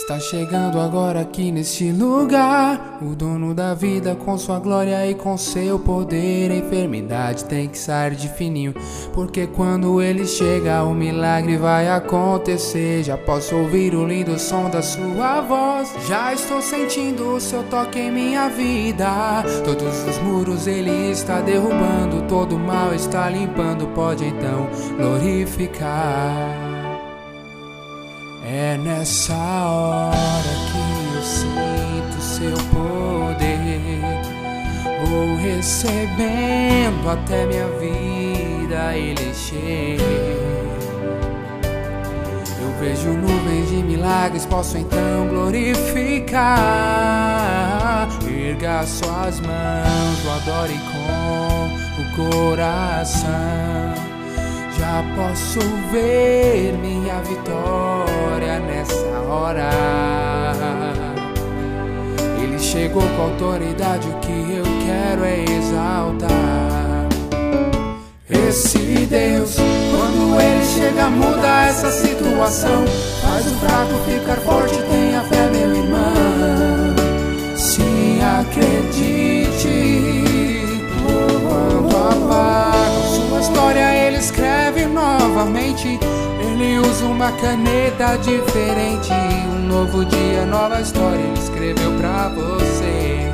Está chegando agora aqui neste lugar o dono da vida com sua glória e com seu poder. A enfermidade tem que sair de fininho, porque quando ele chega o milagre vai acontecer. Já posso ouvir o lindo som da sua voz, já estou sentindo o seu toque em minha vida. Todos os muros ele está derrubando, todo mal está limpando. Pode então glorificar. É nessa hora que eu sinto seu poder, vou recebendo até minha vida ele chega. Eu vejo nuvens de milagres, posso então glorificar. Erga suas mãos, o adore com o coração. Já posso ver minha vitória nessa hora. Ele chegou com autoridade, o que eu quero é exaltar esse Deus. Quando ele chega muda essa situação, faz o fraco ficar forte, tenha fé meu irmão. Sim, acredite. Quando apaga sua história ele escreve novamente. Ele usa uma caneta diferente. Um novo dia, nova história ele escreveu pra você.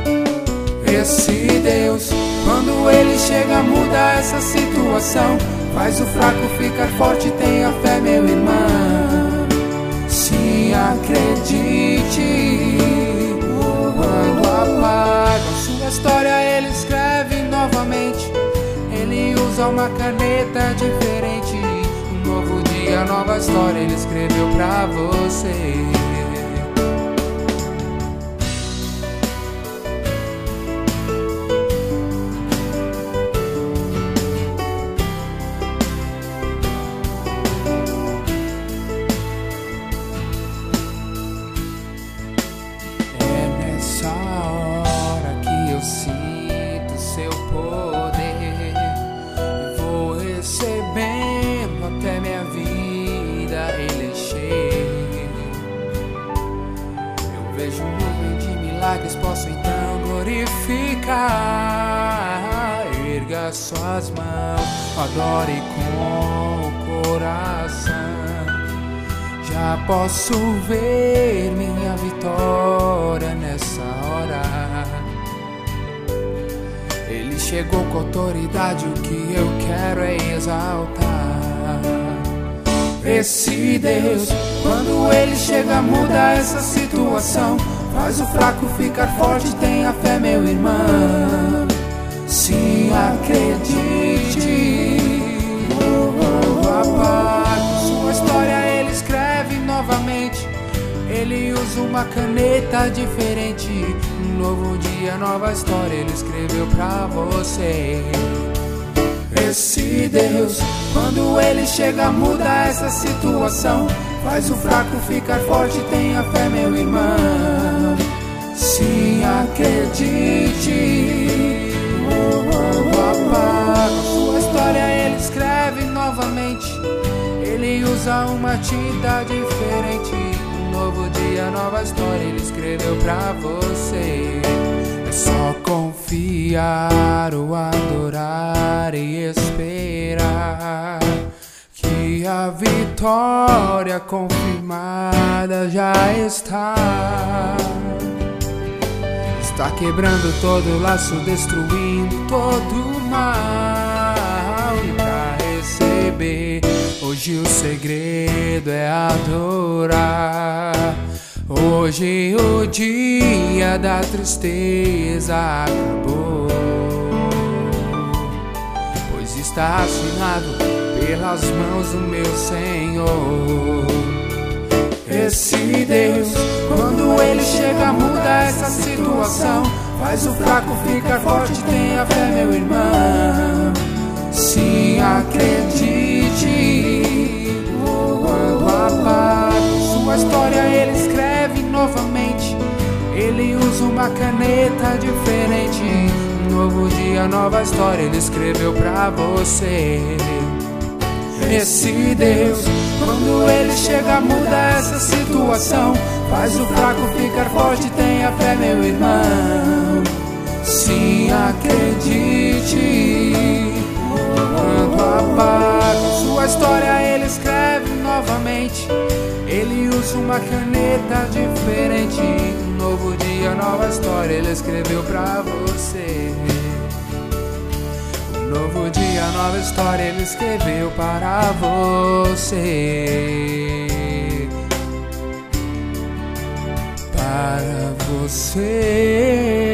Esse Deus, quando ele chega muda essa situação, faz o fraco ficar forte, tenha fé meu irmão. Sim, acredite. Quando apaga sua história ele escreve novamente. Ele usa uma caneta diferente. Um novo dia, nova história ele escreveu pra você. Sinto seu poder, vou recebendo até minha vida ele chega. Eu vejo um nuvem de milagres, posso então glorificar. Erga suas mãos, adore com o coração. Já posso ver minha vitória nessa hora. Ele chegou com autoridade, o que eu quero é exaltar esse Deus. Quando ele chega muda essa situação, faz o fraco ficar forte, tenha fé meu irmão. Sim, acredite. Apaga sua história ele escreve novamente. Ele usa uma caneta diferente. Um novo dia, nova história ele escreveu pra você. Esse Deus, quando ele chega muda essa situação, faz o fraco ficar forte, tenha fé meu irmão. Sim, acredite. Apaga sua história ele escreve novamente. Ele usa uma tinta diferente. Novo dia, nova história ele escreveu pra você. É só confiar, o adorar e esperar, que a vitória confirmada já está. Está quebrando todo laço, destruindo todo mal. E pra receber hoje o segredo é adorar. Hoje o dia da tristeza acabou, pois está assinado pelas mãos do meu Senhor. Esse Deus, quando ele chega muda essa situação, faz o fraco ficar forte, tenha fé meu irmão. Sim, acredite. Quando apaga sua história ele escreve novamente. Ele usa uma caneta diferente. Um novo dia, nova história ele escreveu pra você. Esse Deus, quando ele chega muda essa nessa situação. Faz o fraco ficar forte, tenha fé, meu irmão. Sim, acredite. Quando apaga sua história, ele escreve novamente. Ele usa uma caneta diferente. Um novo dia, nova história, ele escreveu pra você. Um novo dia, nova história, ele escreveu para você. Para você.